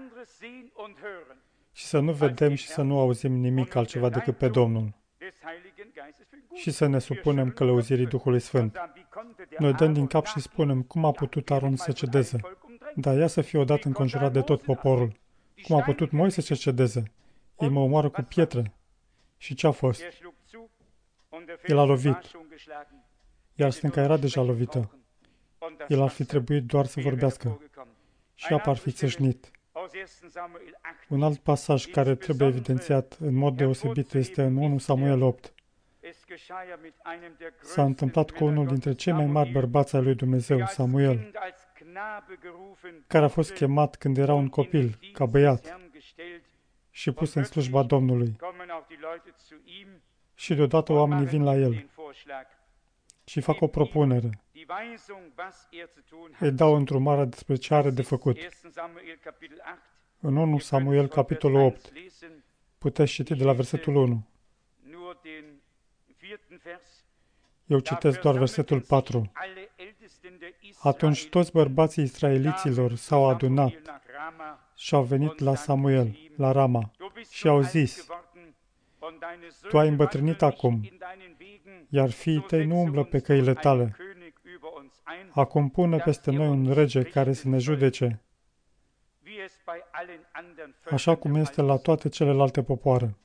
și să nu vedem și să nu auzim nimic altceva decât pe Domnul și să ne supunem călăuzirii Duhului Sfânt. Noi dăm din cap și spunem, cum a putut Aron să cedeze? Dar ea să fie odată înconjurat de tot poporul. Cum a putut Moise să cedeze? Ei mă omoară cu pietre. Și ce a fost? El a lovit, iar stânca era deja lovită. El ar fi trebuit doar să vorbească și apa ar fi țâșnit. Un alt pasaj care trebuie evidențiat în mod deosebit este în 1 Samuel 8. S-a întâmplat cu unul dintre cei mai mari bărbați ai lui Dumnezeu, Samuel, care a fost chemat când era un copil, ca băiat, și pus în slujba Domnului. Și deodată oamenii vin la el și fac o propunere. Îi dau îndrumarea despre ce are de făcut. În 1 Samuel, capitolul 8, puteți citi de la versetul 1. Eu citesc doar versetul 4. Atunci toți bărbații israeliților s-au adunat și au venit la Samuel, la Rama, și au zis, Tu ai îmbătrânit acum, iar fiii tăi nu umblă pe căile tale. Acum pune peste noi un rege care să ne judece, așa cum este la toate celelalte popoare.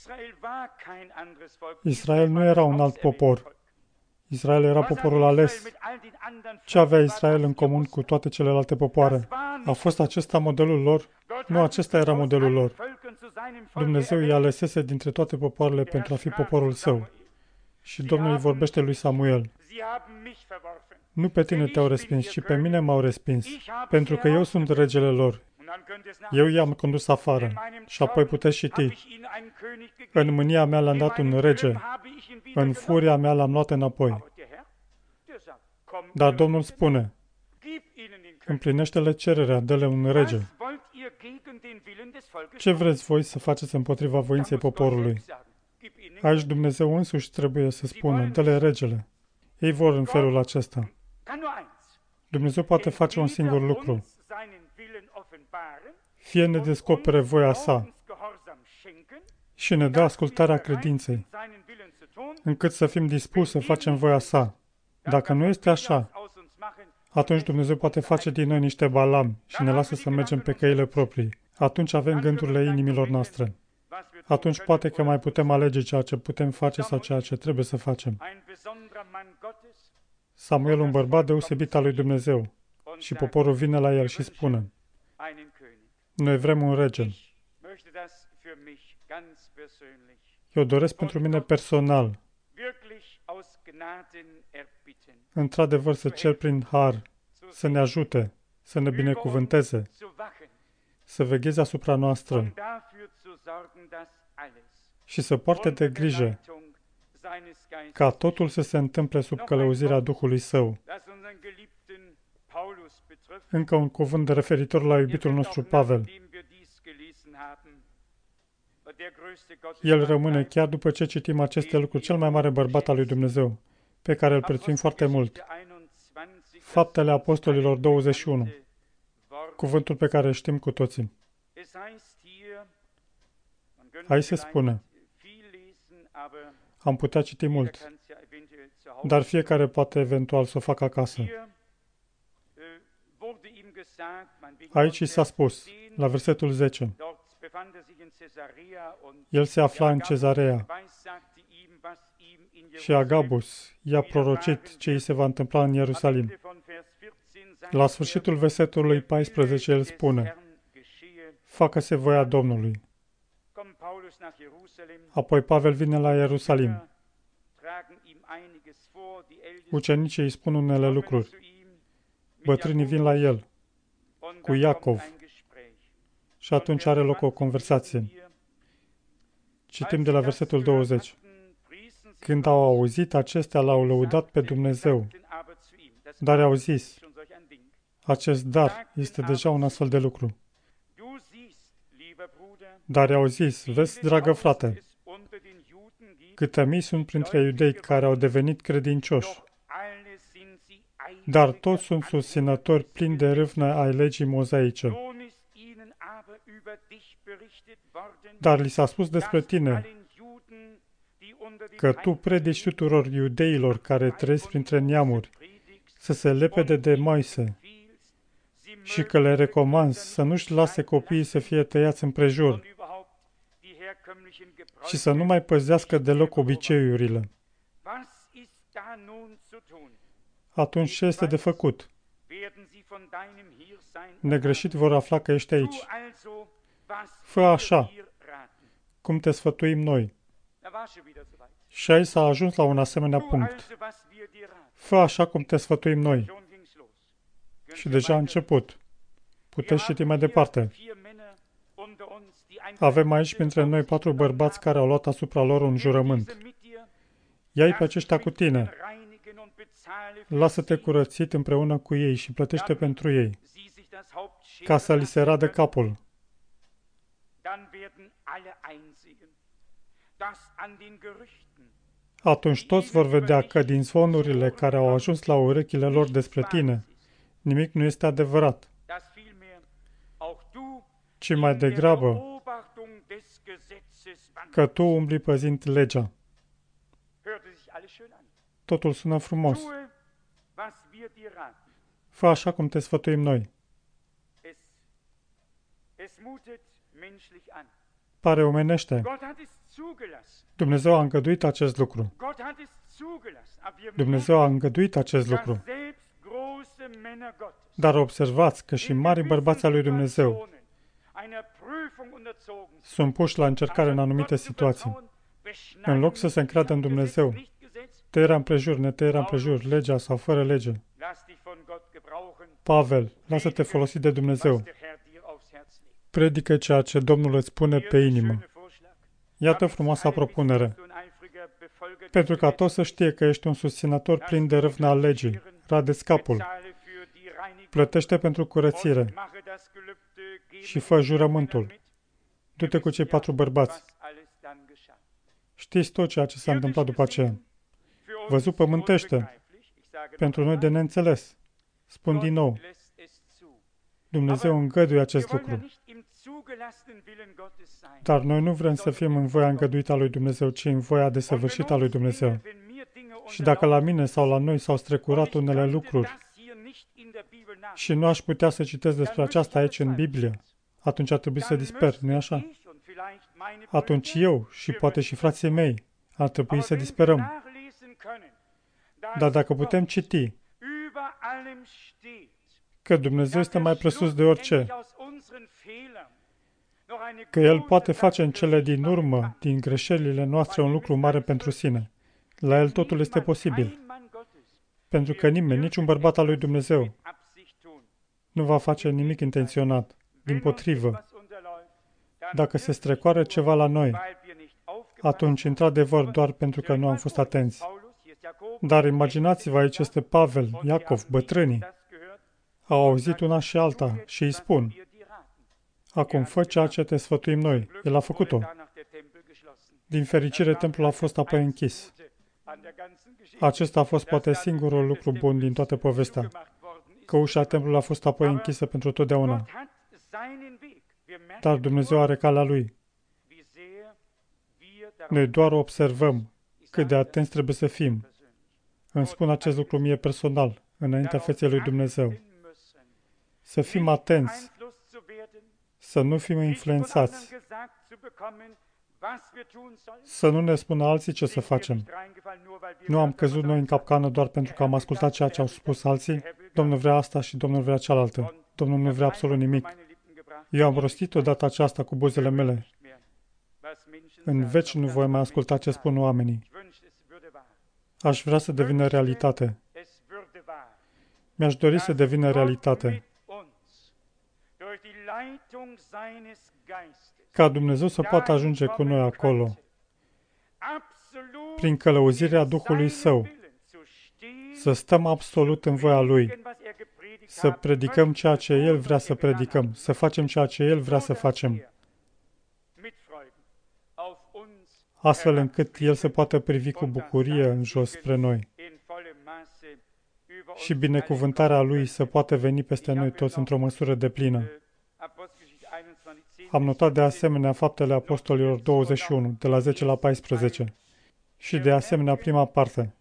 Israel nu era un alt popor. Israel era poporul ales. Ce avea Israel în comun cu toate celelalte popoare? A fost acesta modelul lor? Nu, acesta era modelul lor. Dumnezeu i-a alesese dintre toate popoarele pentru a fi poporul său. Și Domnul îi vorbește lui Samuel. Nu pe tine te-au respins, ci pe mine m-au respins, pentru că eu sunt regele lor. Eu i-am condus afară. Și apoi puteți citi. În mânia mea le-am dat un rege. În furia mea l-am luat înapoi. Dar Domnul spune, împlinește-le cererea, dă-le un rege. Ce vreți voi să faceți împotriva voinței poporului? Aici Dumnezeu însuși trebuie să spună, dă-le regele. Ei vor în felul acesta. Dumnezeu poate face un singur lucru. Fie ne descopere voia sa și ne dă ascultarea credinței, încât să fim dispuși să facem voia sa. Dacă nu este așa, atunci Dumnezeu poate face din noi niște Balam și ne lasă să mergem pe căile proprii. Atunci avem gândurile inimilor noastre. Atunci poate că mai putem alege ceea ce putem face sau ceea ce trebuie să facem. Samuel, un bărbat deosebit al lui Dumnezeu, și poporul vine la el și spune, noi vrem un rege. Eu doresc pentru mine personal, într-adevăr să cer prin har, să ne ajute, să ne binecuvânteze, să vegheze asupra noastră și să poarte de grijă ca totul să se întâmple sub călăuzirea Duhului Său. Încă un cuvânt de referitor la iubitul nostru Pavel. El rămâne, chiar după ce citim aceste lucruri, cel mai mare bărbat al lui Dumnezeu, pe care îl prețuim foarte mult. Faptele Apostolilor 21. cuvântul pe care îl știm cu toții. Aici se spune, am putea citi mult, dar fiecare poate eventual să o facă acasă. Aici i s-a spus, la versetul 10, el se afla în Cezarea și Agabus i-a prorocit ce îi se va întâmpla în Ierusalim. La sfârșitul versetului 14 el spune, facă-se voia Domnului. Apoi Pavel vine la Ierusalim. Ucenicii îi spun unele lucruri. Bătrânii vin la el, cu Iacov, și atunci are loc o conversație. Citim de la versetul 20. Când au auzit acestea, l-au lăudat pe Dumnezeu, dar au zis, acest dar este deja un astfel de lucru. Dar au zis, vezi, dragă frate, câte mii sunt printre iudei care au devenit credincioși, dar toți sunt susținători plini de râvnă ai legii mozaice. Dar li s-a spus despre tine că tu predici tuturor iudeilor care trăiesc printre neamuri să se lepede de Moise și că le recomanzi să nu-și lase copiii să fie tăiați împrejur și să nu mai păzească deloc obiceiurile. Atunci ce este de făcut? Negreșit vor afla că ești aici. Fă așa, cum te sfătuim noi. Și aici s-a ajuns la un asemenea punct. Fă așa cum te sfătuim noi. Și deja a început. Puteți citi mai departe. Avem aici printre noi 4 bărbați care au luat asupra lor un jurământ. Ia-i pe aceștia cu tine. Lasă-te curățit împreună cu ei și plătește pentru ei, ca să li se radă capul. Atunci toți vor vedea că din zvonurile care au ajuns la urechile lor despre tine, nimic nu este adevărat, ci mai degrabă că tu umbli păzind legea. Totul sună frumos. Fă așa cum te sfătuim noi. Pare omenește. Dumnezeu a îngăduit acest lucru. Dumnezeu a îngăduit acest lucru. Dar observați că și mari bărbați al lui Dumnezeu sunt puși la încercare în anumite situații. În loc să se încreadă în Dumnezeu, tăierea împrejur, netăierea împrejur, legea sau fără lege. Pavel, lasă-te folosi de Dumnezeu. Predică ceea ce Domnul îți pune pe inimă. Iată frumoasa propunere. Pentru ca toți să știe că ești un susținător plin de râvnă al legii, rade-ți capul. Plătește pentru curățire și fă jurământul. Du-te cu cei 4 bărbați. Știți tot ceea ce s-a întâmplat după aceea. Văzut pământește. Pentru noi de neînțeles. Spun din nou. Dumnezeu îngăduie acest lucru. Dar noi nu vrem să fim în voia îngăduită a lui Dumnezeu, ci în voia desăvârșită a lui Dumnezeu. Și dacă la mine sau la noi s-au strecurat unele lucruri și nu aș putea să citesc despre aceasta aici în Biblie, atunci ar trebui să disper, nu-i așa? Atunci eu și poate și frații mei ar trebui să disperăm. Dar dacă putem citi că Dumnezeu este mai presus de orice, că El poate face în cele din urmă, din greșelile noastre, un lucru mare pentru sine. La El totul este posibil. Pentru că nimeni, niciun bărbat al lui Dumnezeu, nu va face nimic intenționat. Dimpotrivă, dacă se strecoară ceva la noi, atunci, într-adevăr, doar pentru că nu am fost atenți. Dar imaginați-vă, aici este Pavel, Iacov, bătrânii. Au auzit una și alta și îi spun, acum fă ceea ce te sfătuim noi. El a făcut-o. Din fericire, templul a fost apoi închis. Acesta a fost poate singurul lucru bun din toată povestea. că ușa templului a fost apoi închisă pentru totdeauna. Dar Dumnezeu are calea Lui. Noi doar observăm cât de atenți trebuie să fim. Îmi spun acest lucru mie personal, înaintea feței lui Dumnezeu. Să fim atenți, să nu fim influențați, să nu ne spună alții ce să facem. Nu am căzut noi în capcană doar pentru că am ascultat ceea ce au spus alții. Domnul vrea asta și Domnul vrea cealaltă. Domnul nu vrea absolut nimic. Eu am rostit odată aceasta cu buzele mele. În veci nu voi mai asculta ce spun oamenii. Aș vrea să devină realitate. Mi-aș dori să devină realitate. Ca Dumnezeu să poată ajunge cu noi acolo, prin călăuzirea Duhului Său, să stăm absolut în voia Lui, să predicăm ceea ce El vrea să predicăm, să facem ceea ce El vrea să facem, astfel încât El să poată privi cu bucurie în jos spre noi și binecuvântarea Lui să poată veni peste noi toți într-o măsură deplină. Am notat de asemenea Faptele Apostolilor 21, de la 10 la 14, și de asemenea prima parte.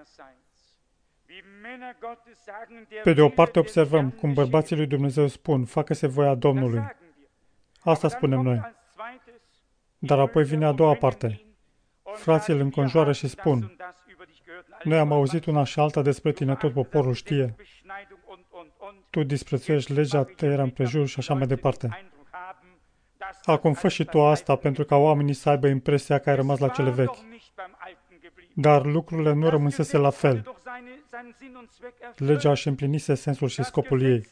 Pe de o parte observăm cum bărbații lui Dumnezeu spun, facă-se voia Domnului. Asta spunem noi. Dar apoi vine a doua parte. Frații îl înconjoară și spun, noi am auzit una și alta despre tine, tot poporul știe. Tu disprețuiești legea, tăierea împrejur și așa mai departe. Acum fă și tu asta pentru ca oamenii să aibă impresia că ai rămas la cele vechi. Dar lucrurile nu rămânsese la fel. Legea își împlinise sensul și scopul ei.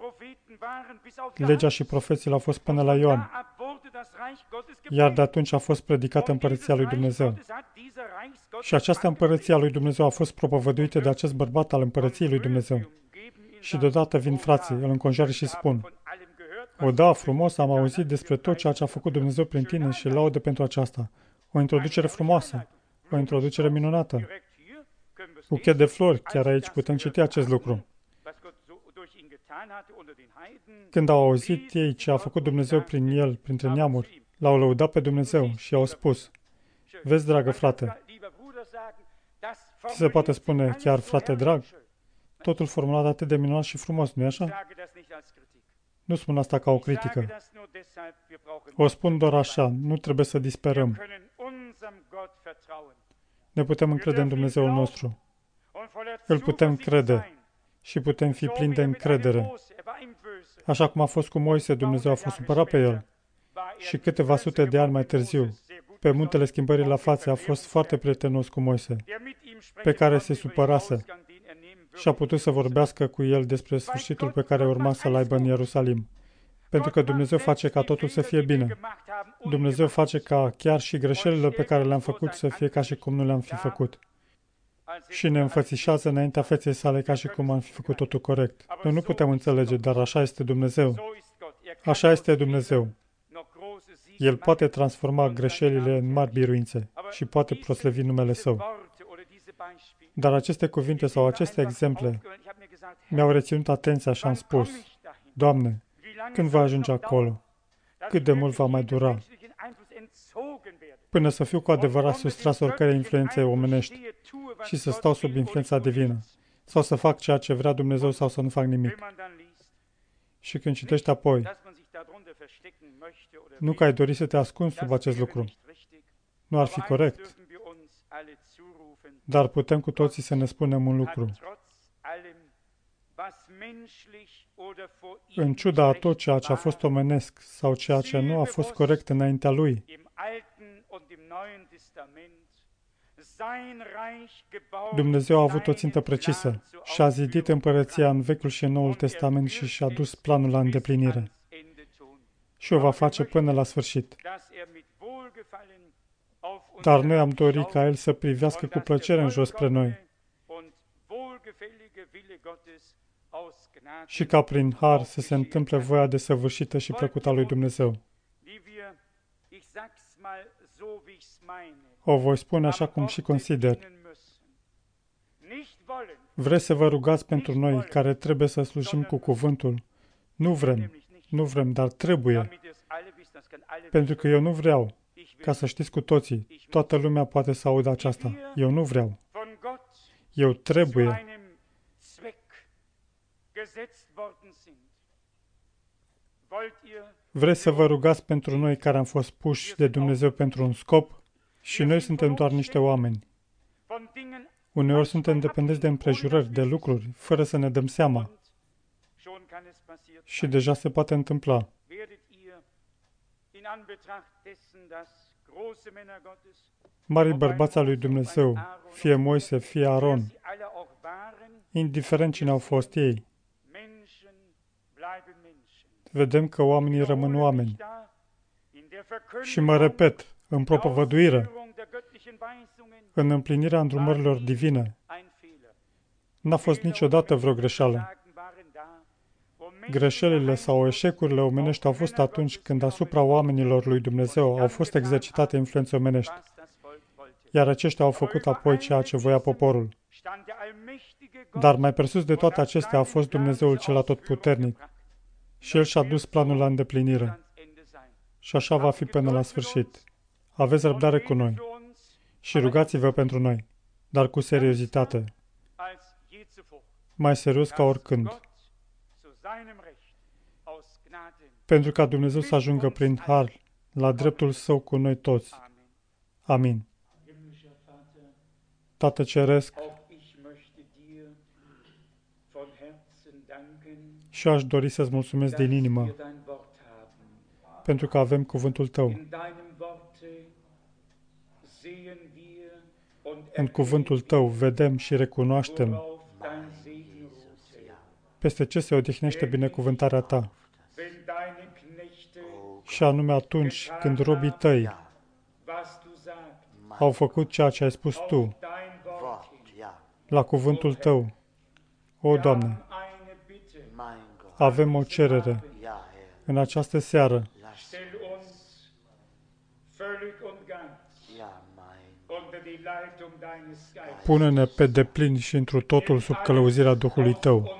Legea și profețiile au fost până la Ioan. Iar de atunci a fost predicată împărăția lui Dumnezeu. Și această împărăție a lui Dumnezeu a fost propovăduită de acest bărbat al împărăției lui Dumnezeu. Și deodată vin frații, îl înconjoară și spun, o, da, frumos, am auzit despre tot ceea ce a făcut Dumnezeu prin tine și laudă pentru aceasta. O introducere frumoasă, o introducere minunată. Buchet de flori, chiar aici putem citi acest lucru. Când au auzit ei ce a făcut Dumnezeu prin el, printre neamuri, l-au lăudat pe Dumnezeu și i-au spus, vezi, dragă frate, se poate spune chiar frate drag? Totul formulat atât de minunat și frumos, nu-i așa? Nu spun asta ca o critică. O spun doar așa, nu trebuie să disperăm. Ne putem încrede în Dumnezeul nostru. Îl putem crede și putem fi plini de încredere. Așa cum a fost cu Moise, Dumnezeu a fost supărat pe el. Și câteva sute de ani mai târziu, pe muntele schimbării la față, a fost foarte prietenos cu Moise, pe care se supărase și a putut să vorbească cu el despre sfârșitul pe care urma să-l aibă în Ierusalim. Pentru că Dumnezeu face ca totul să fie bine. Dumnezeu face ca chiar și greșelile pe care le-am făcut să fie ca și cum nu le-am fi făcut. Și ne înfățișează înaintea feței sale ca și cum am fi făcut totul corect. Noi nu putem înțelege, dar așa este Dumnezeu. Așa este Dumnezeu. El poate transforma greșelile în mari biruințe și poate proslăvi numele Său. Dar aceste cuvinte sau aceste exemple mi-au reținut atenția și am spus, Doamne, când va ajunge acolo? Cât de mult va mai dura? Până să fiu cu adevărat sustras oricărei influențe omenești și să stau sub influența divină, sau să fac ceea ce vrea Dumnezeu sau să nu fac nimic. Și când citești apoi, nu că ai dori să te ascunzi sub acest lucru. Nu ar fi corect. Dar putem cu toții să ne spunem un lucru. În ciuda a tot ceea ce a fost omenesc sau ceea ce nu a fost corect înaintea Lui, Dumnezeu a avut o țintă precisă și a zidit împărăția în Vechiul și în Noul Testament și și-a dus planul la îndeplinire. Și o va face până la sfârșit. Dar noi am dorit ca El să privească cu plăcere în jos spre noi și ca prin har să se întâmple voia desăvârșită și plăcută a lui Dumnezeu. O voi spune așa cum și consider. Vreți să vă rugați pentru noi care trebuie să slujim cu cuvântul? Nu vrem, dar trebuie. Pentru că eu nu vreau, ca să știți cu toții, toată lumea poate să audă aceasta. Eu nu vreau. Eu trebuie. Vreți să vă rugați pentru noi care am fost puși de Dumnezeu pentru un scop? Și noi suntem doar niște oameni. Uneori suntem dependenți de împrejurări, de lucruri, fără să ne dăm seama. Și deja se poate întâmpla. Marii bărbați al lui Dumnezeu, fie Moise, fie Aron, indiferent cine au fost ei, vedem că oamenii rămân oameni. Și mă repet, în propovăduire, în împlinirea îndrumărilor divine, n-a fost niciodată vreo greșeală. Greșelile sau eșecurile omenești au fost atunci când asupra oamenilor lui Dumnezeu au fost exercitate influențe omenești, iar aceștia au făcut apoi ceea ce voia poporul. Dar mai presus de toate acestea a fost Dumnezeul cel atotputernic și El și-a dus planul la îndeplinire. Și așa va fi până la sfârșit. Aveți răbdare cu noi și rugați-vă pentru noi, dar cu seriozitate, mai serios ca oricând, pentru ca Dumnezeu să ajungă prin har la dreptul Său cu noi toți. Amin. Tată Ceresc, și aș dori să-ți mulțumesc din inimă pentru că avem cuvântul Tău. În cuvântul Tău vedem și recunoaștem peste ce se odihnește binecuvântarea Ta. Și anume atunci când robii Tăi au făcut ceea ce ai spus Tu la cuvântul Tău. O, Doamne, avem o cerere în această seară. Pune-ne pe deplin și întru totul sub călăuzirea Duhului Tău.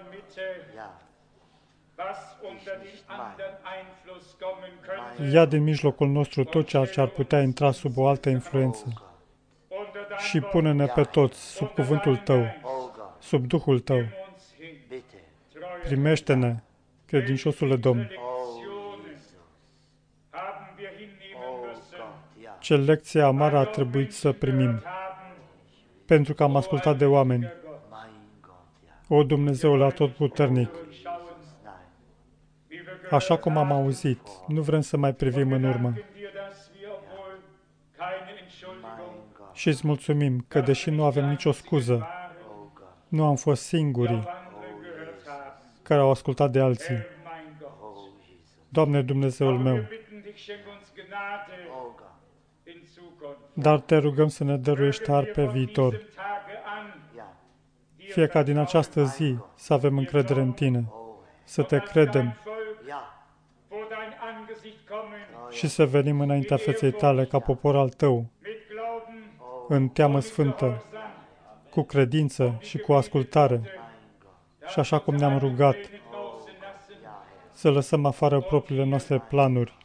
Ia din mijlocul nostru tot ceea ce ar putea intra sub o altă influență și pune-ne pe toți sub cuvântul Tău, sub Duhul Tău. Primește-ne, credinciosule Domn. Ce lecție amară a trebuit să primim, pentru că am ascultat de oameni. O, Dumnezeule atotputernic, așa cum am auzit, nu vrem să mai privim în urmă. Și îți mulțumim că, deși nu avem nicio scuză, nu am fost singurii care au ascultat de alții. Doamne Dumnezeul meu, dar Te rugăm să ne dăruiești har pe viitor. Fie ca din această zi să avem încredere în Tine, să Te credem și să venim înaintea feței Tale ca popor al Tău, în teamă sfântă, cu credință și cu ascultare. Și așa cum ne-am rugat, să lăsăm afară propriile noastre planuri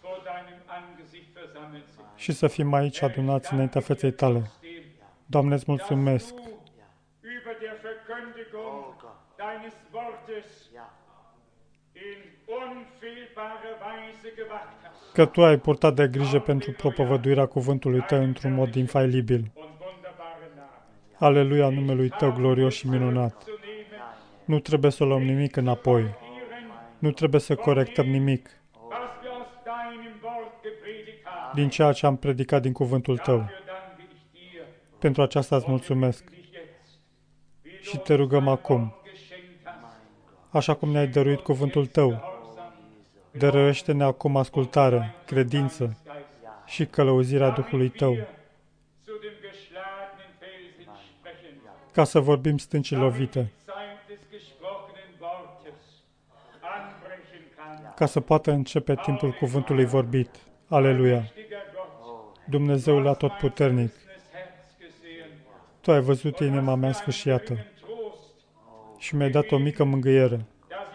și să fim aici adunați înaintea feței Tale. Doamne, îți mulțumesc că Tu ai purtat de grijă pentru propovăduirea cuvântului Tău într-un mod infailibil. Aleluia numelui Tău glorios și minunat. Nu trebuie să luăm nimic înapoi. Nu trebuie să corectăm nimic din ceea ce am predicat din cuvântul Tău. Pentru aceasta îți mulțumesc. Și Te rugăm acum, așa cum ne-ai dăruit cuvântul Tău, dăruiește-ne acum ascultare, credință și călăuzirea Duhului Tău, ca să vorbim stânci lovite, ca să poată începe timpul cuvântului vorbit. Aleluia! Dumnezeul atotputernic, Tu ai văzut inima mea sfâșiată și mi-ai dat o mică mângâiere,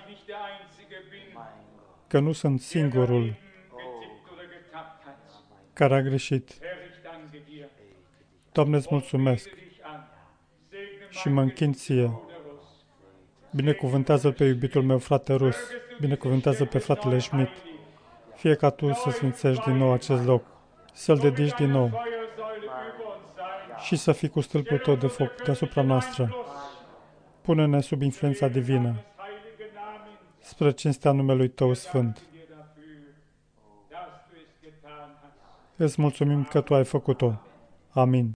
că nu sunt singurul care a greșit. Doamne, îți mulțumesc și mă închin Ție. Binecuvântează-l pe iubitul meu frate Rus, binecuvântează pe fratele Schmidt. Fie ca Tu să sfințești din nou acest loc, să-l dedici din nou și să fii cu stâlpul Tău de foc deasupra noastră. Pune-ne sub influența divină, spre cinstea numelui Tău sfânt. Îți mulțumim că Tu ai făcut-o. Amin.